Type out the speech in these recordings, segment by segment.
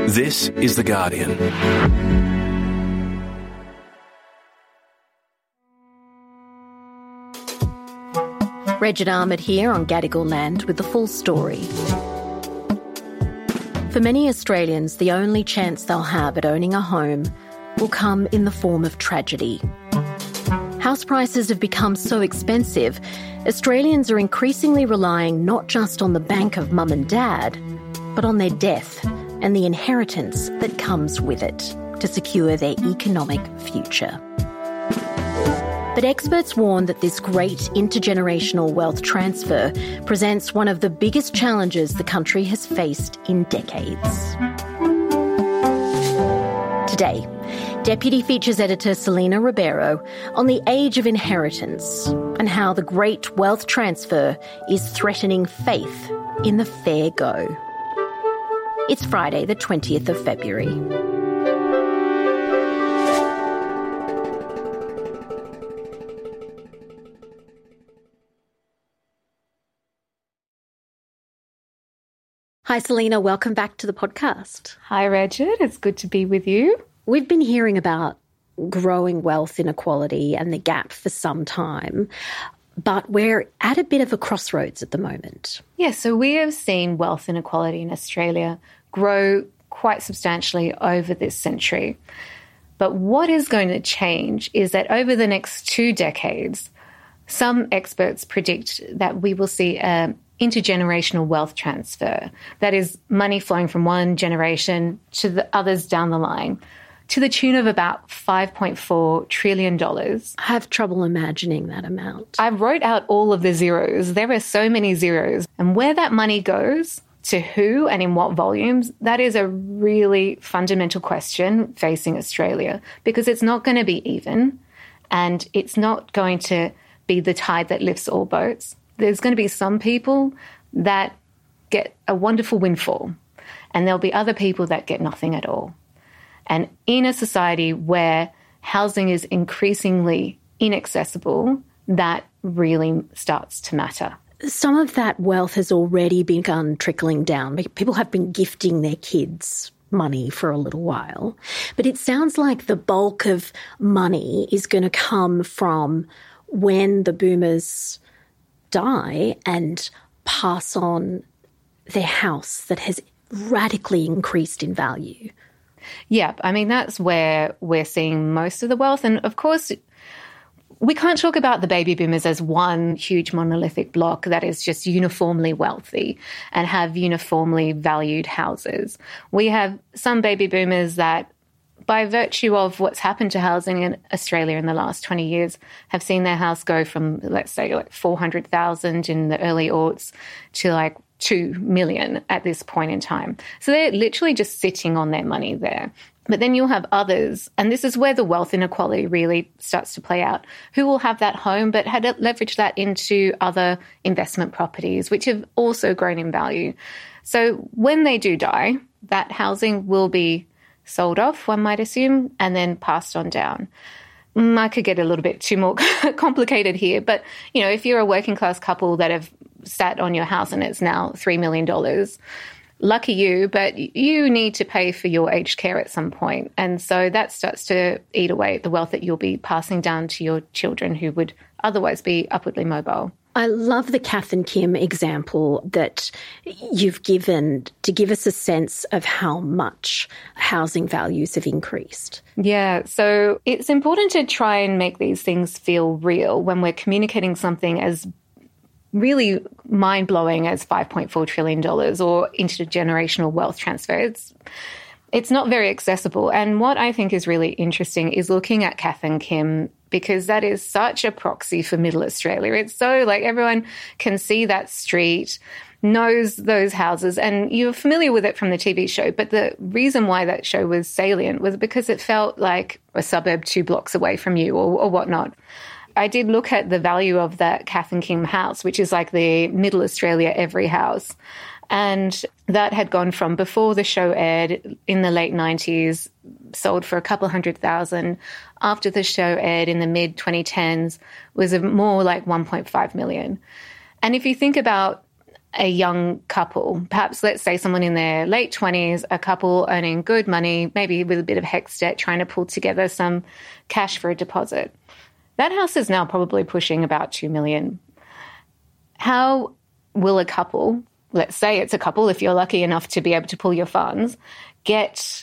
This is The Guardian. Regid Ahmed here on Gadigal land with the full story. For many Australians, the only chance they'll have at owning a home will come in the form of tragedy. House prices have become so expensive, Australians are increasingly relying not just on the bank of mum and dad, but on their death and the inheritance that comes with it to secure their economic future. But experts warn that this great intergenerational wealth transfer presents one of the biggest challenges the country has faced in decades. Today, Deputy Features Editor Selena Ribeiro on the age of inheritance and how the great wealth transfer is threatening faith in the fair go. It's Friday, the 20th of February. Hi, Selena. Welcome back to the podcast. Hi, Regid. It's good to be with you. We've been hearing about growing wealth inequality and the gap for some time, but we're at a bit of a crossroads at the moment. Yeah, so we have seen wealth inequality in Australia grow quite substantially over this century. But what is going to change is that over the next 2 decades, some experts predict that we will see intergenerational wealth transfer. That is money flowing from one generation to the others down the line, to the tune of about $5.4 trillion. I have trouble imagining that amount. I wrote out all of the zeros. There are so many zeros. And where that money goes, to who and in what volumes, that is a really fundamental question facing Australia, because it's not going to be even and it's not going to be the tide that lifts all boats. There's going to be some people that get a wonderful windfall and there'll be other people that get nothing at all. And in a society where housing is increasingly inaccessible, that really starts to matter. Some of that wealth has already begun trickling down. People have been gifting their kids money for a little while. But it sounds like the bulk of money is going to come from when the boomers die and pass on their house that has radically increased in value. Yeah, I mean, that's where we're seeing most of the wealth. And of course, we can't talk about the baby boomers as one huge monolithic block that is just uniformly wealthy and have uniformly valued houses. We have some baby boomers that, by virtue of what's happened to housing in Australia in the last 20 years, have seen their house go from, let's say, like 400,000 in the early aughts to like 2 million at this point in time. So they're literally just sitting on their money there. But then you'll have others, and this is where the wealth inequality really starts to play out, who will have that home but had leveraged that into other investment properties, which have also grown in value. So when they do die, that housing will be sold off, one might assume, and then passed on down. I could get a little bit too more complicated here, but, you know, if you're a working class couple that have sat on your house and it's now $3 million, lucky you, but you need to pay for your aged care at some point. And so that starts to eat away at the wealth that you'll be passing down to your children who would otherwise be upwardly mobile. I love the Kath and Kim example that you've given to give us a sense of how much housing values have increased. Yeah, so it's important to try and make these things feel real when we're communicating something as really mind-blowing as $5.4 trillion or intergenerational wealth transfer. It's not very accessible. And what I think is really interesting is looking at Kath and Kim, because that is such a proxy for Middle Australia. It's so like everyone can see that street, knows those houses, and you're familiar with it from the TV show. But the reason why that show was salient was because it felt like a suburb 2 blocks away from you or whatnot. I did look at the value of that Kath and Kim house, which is like the Middle Australia every house. And that had gone from, before the show aired in the late 90s, sold for a couple $100,000. After the show aired in the mid-2010s, was more like 1.5 million. And if you think about a young couple, perhaps let's say someone in their late 20s, a couple earning good money, maybe with a bit of HECS debt, trying to pull together some cash for a deposit. That house is now probably pushing about $2 million. How will a couple, let's say it's a couple, if you're lucky enough to be able to pull your funds, get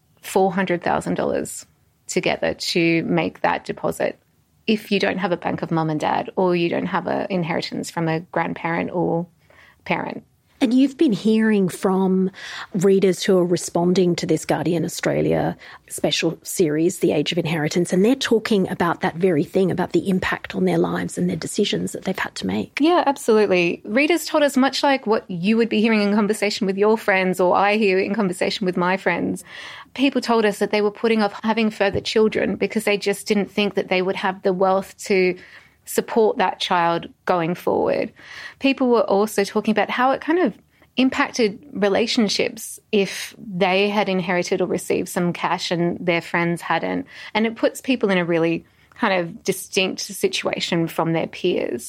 $400,000 together to make that deposit if you don't have a bank of mum and dad, or you don't have an inheritance from a grandparent or parent? And you've been hearing from readers who are responding to this Guardian Australia special series, The Age of Inheritance, and they're talking about that very thing, about the impact on their lives and their decisions that they've had to make. Yeah, absolutely. Readers told us, much like what you would be hearing in conversation with your friends, or I hear in conversation with my friends, people told us that they were putting off having further children because they just didn't think that they would have the wealth to support that child going forward. People were also talking about how it kind of impacted relationships if they had inherited or received some cash and their friends hadn't. And it puts people in a really kind of distinct situation from their peers.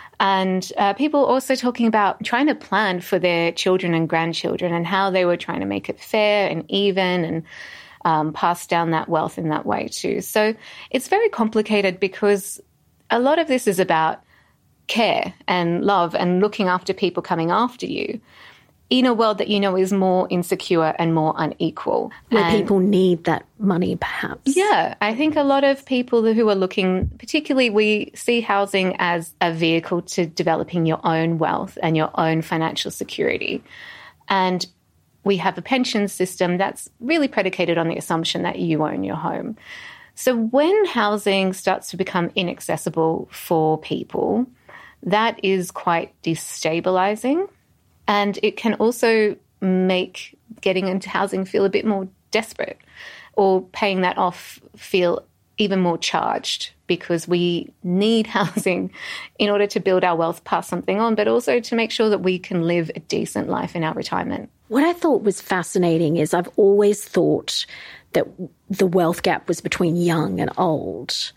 And people also talking about trying to plan for their children and grandchildren and how they were trying to make it fair and even and pass down that wealth in that way too. So it's very complicated because a lot of this is about care and love and looking after people coming after you in a world that you know is more insecure and more unequal. Where people need that money, perhaps. Yeah, I think a lot of people who are looking, particularly we see housing as a vehicle to developing your own wealth and your own financial security. And we have a pension system that's really predicated on the assumption that you own your home. So when housing starts to become inaccessible for people, that is quite destabilising. And it can also make getting into housing feel a bit more desperate, or paying that off feel even more charged, because we need housing in order to build our wealth, pass something on, but also to make sure that we can live a decent life in our retirement. What I thought was fascinating is I've always thought that the wealth gap was between young and old.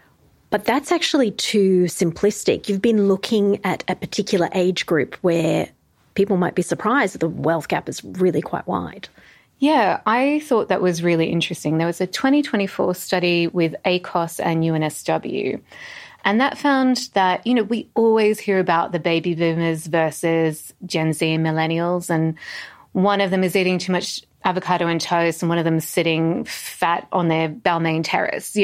But that's actually too simplistic. You've been looking at a particular age group where people might be surprised that the wealth gap is really quite wide. Yeah, I thought that was really interesting. There was a 2024 study with ACOS and UNSW, and that found that, we always hear about the baby boomers versus Gen Z and millennials, and one of them is eating too much avocado and toast, and one of them is sitting fat on their Balmain terrace,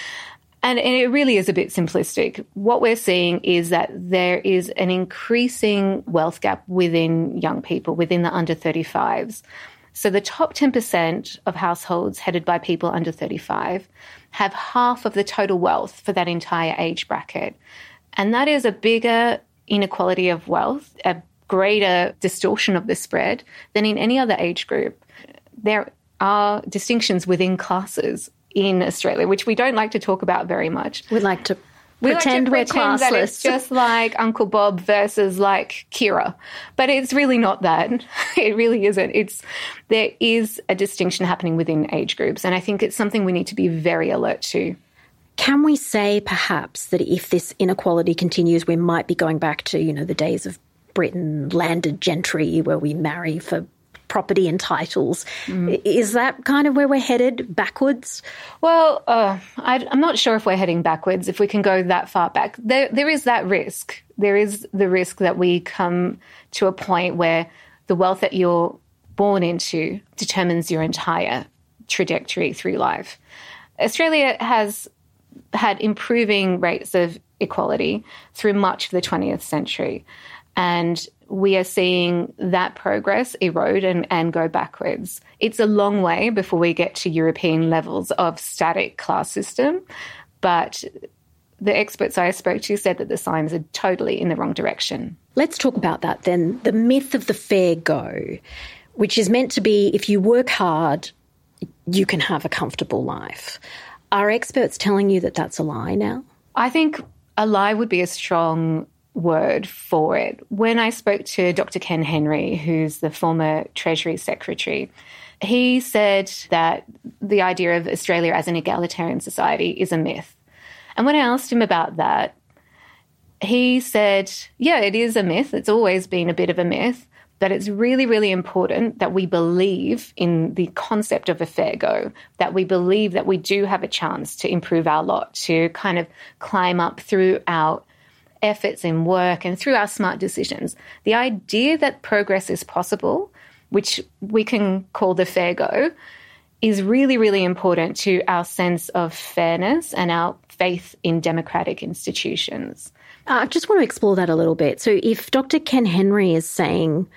And it really is a bit simplistic. What we're seeing is that there is an increasing wealth gap within young people, within the under 35s. So the top 10% of households headed by people under 35 have half of the total wealth for that entire age bracket. And that is a bigger inequality of wealth, a greater distortion of the spread than in any other age group. There are distinctions within classes in Australia, which we don't like to talk about very much. We like to pretend we're classless. That it's just like Uncle Bob versus like Kira. But it's really not that. It really isn't. There is a distinction happening within age groups, and I think it's something we need to be very alert to. Can we say perhaps that if this inequality continues, we might be going back to, the days of Britain, landed gentry, where we marry for property and titles? Is that kind of where we're headed, backwards? Well, I'm not sure if we're heading backwards, if we can go that far back. There is that risk. There is the risk that we come to a point where the wealth that you're born into determines your entire trajectory through life. Australia has had improving rates of equality through much of the 20th century. And we are seeing that progress erode and go backwards. It's a long way before we get to European levels of static class system, but the experts I spoke to said that the signs are totally in the wrong direction. Let's talk about that then. The myth of the fair go, which is meant to be if you work hard, you can have a comfortable life. Are experts telling you that that's a lie now? I think a lie would be a strong word for it. When I spoke to Dr. Ken Henry, who's the former Treasury Secretary, he said that the idea of Australia as an egalitarian society is a myth. And when I asked him about that, he said, yeah, it is a myth. It's always been a bit of a myth, but it's really, really important that we believe in the concept of a fair go, that we believe that we do have a chance to improve our lot, to kind of climb up through our efforts in work and through our smart decisions. The idea that progress is possible, which we can call the fair go, is really, really important to our sense of fairness and our faith in democratic institutions. I just want to explore that a little bit. So if Dr. Ken Henry is saying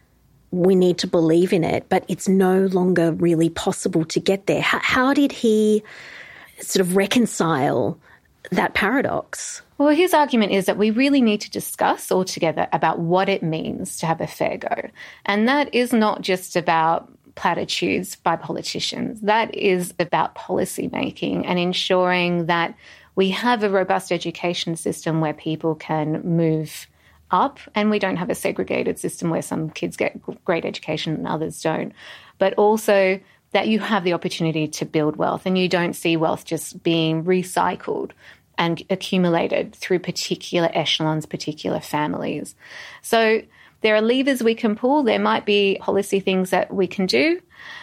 we need to believe in it, but it's no longer really possible to get there, how did he sort of reconcile that paradox? Well, his argument is that we really need to discuss all together about what it means to have a fair go. And that is not just about platitudes by politicians. That is about policy making and ensuring that we have a robust education system where people can move up, and we don't have a segregated system where some kids get great education and others don't. But also that you have the opportunity to build wealth and you don't see wealth just being recycled and accumulated through particular echelons, particular families. So there are levers we can pull. There might be policy things that we can do.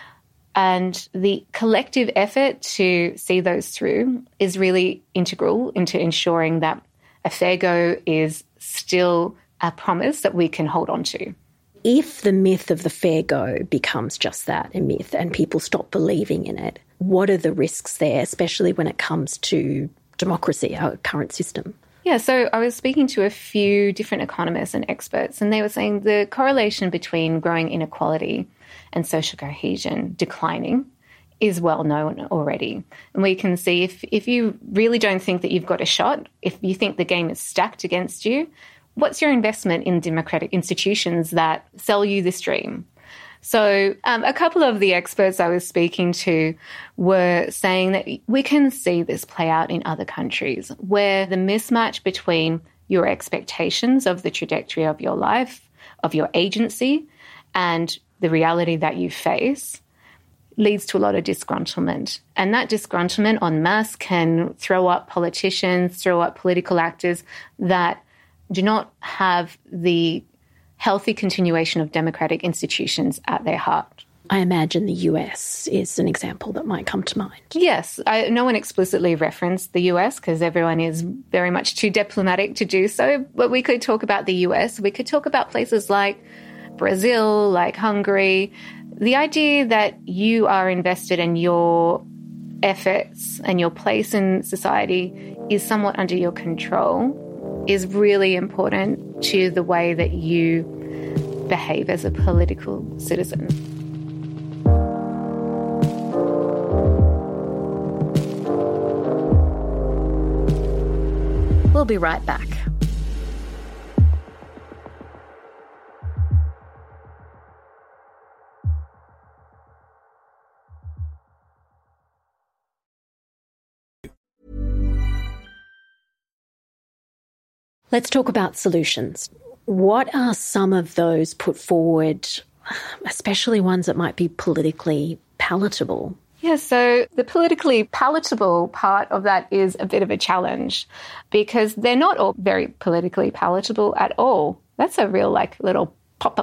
And the collective effort to see those through is really integral into ensuring that a fair go is still a promise that we can hold on to. If the myth of the fair go becomes just that, a myth, and people stop believing in it, what are the risks there, especially when it comes to democracy, our current system? Yeah, so I was speaking to a few different economists and experts, and they were saying the correlation between growing inequality and social cohesion declining is well known already. And we can see if you really don't think that you've got a shot, if you think the game is stacked against you, what's your investment in democratic institutions that sell you this dream? So a couple of the experts I was speaking to were saying that we can see this play out in other countries where the mismatch between your expectations of the trajectory of your life, of your agency, and the reality that you face leads to a lot of disgruntlement. And that disgruntlement en masse can throw up politicians, throw up political actors that do not have the healthy continuation of democratic institutions at their heart. I imagine the US is an example that might come to mind. Yes. No one explicitly referenced the US because everyone is very much too diplomatic to do so. But we could talk about the US. We could talk about places like Brazil, like Hungary. The idea that you are invested in your efforts and your place in society is somewhat under your control is really important to the way that you behave as a political citizen. We'll be right back. Let's talk about solutions. What are some of those put forward, especially ones that might be politically palatable? Yeah, so the politically palatable part of that is a bit of a challenge because they're not all very politically palatable at all. That's a real little pop.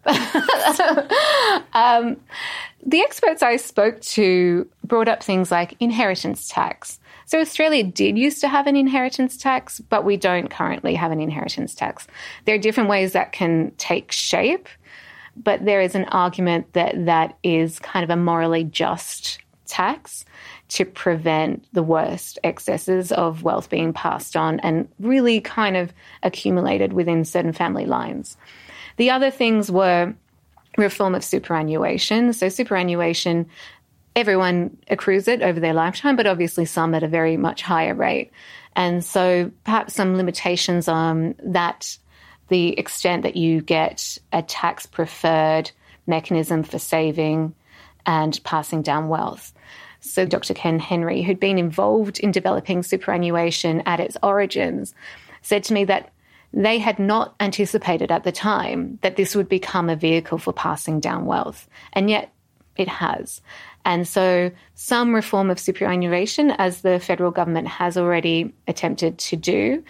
The experts I spoke to brought up things like inheritance tax. So Australia did used to have an inheritance tax, but we don't currently have an inheritance tax. There are different ways that can take shape, but there is an argument that that is kind of a morally just tax to prevent the worst excesses of wealth being passed on and really kind of accumulated within certain family lines. The other things were reform of superannuation. So superannuation, everyone accrues it over their lifetime, but obviously some at a very much higher rate. And so perhaps some limitations on that, the extent that you get a tax-preferred mechanism for saving and passing down wealth. So Dr. Ken Henry, who'd been involved in developing superannuation at its origins, said to me that they had not anticipated at the time that this would become a vehicle for passing down wealth, and yet it has. And so some reform of superannuation, as the federal government has already attempted to do,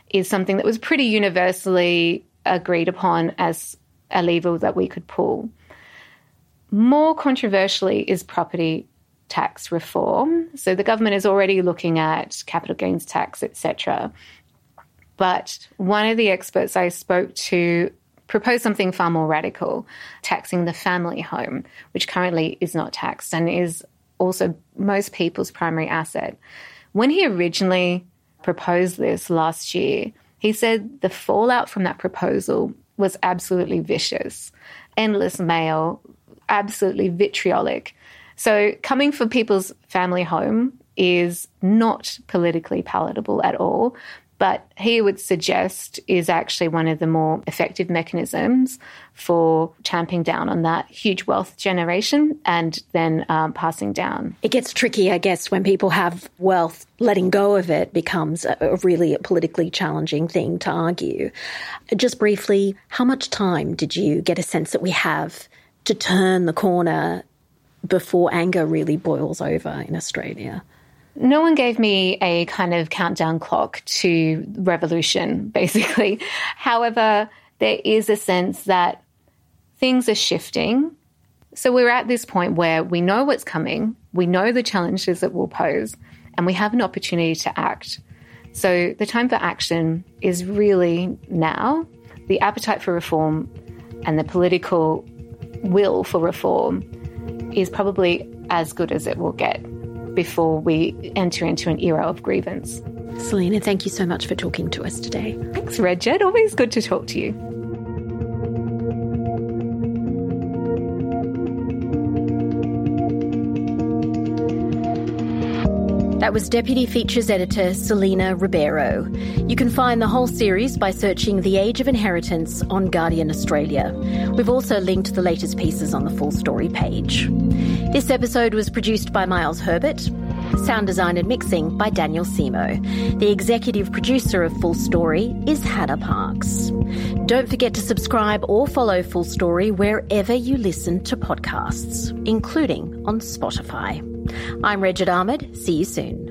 is something that was pretty universally agreed upon as a lever that we could pull. More controversially is property tax reform. So the government is already looking at capital gains tax, etc. But one of the experts I spoke to proposed something far more radical, taxing the family home, which currently is not taxed and is also most people's primary asset. When he originally proposed this last year, he said the fallout from that proposal was absolutely vicious. Endless mail, absolutely vitriolic. So coming for people's family home is not politically palatable at all, but he would suggest is actually one of the more effective mechanisms for tamping down on that huge wealth generation and then passing down. It gets tricky, I guess, when people have wealth. Letting go of it becomes a really politically challenging thing to argue. Just briefly, how much time did you get a sense that we have to turn the corner before anger really boils over in Australia? No one gave me a kind of countdown clock to revolution, basically. However, there is a sense that things are shifting. So we're at this point where we know what's coming, we know the challenges it will pose, and we have an opportunity to act. So the time for action is really now. The appetite for reform and the political will for reform is probably as good as it will get before we enter into an era of grievance. Selena, thank you so much for talking to us today. Thanks, Redjet. Always good to talk to you. That was Deputy Features Editor Selena Ribeiro. You can find the whole series by searching The Age of Inheritance on Guardian Australia. We've also linked the latest pieces on the full story page. This episode was produced by Miles Herbert. Sound design and mixing by Daniel Simo. The executive producer of Full Story is Hannah Parks. Don't forget to subscribe or follow Full Story wherever you listen to podcasts, including on Spotify. I'm Redjet Ahmed. See you soon.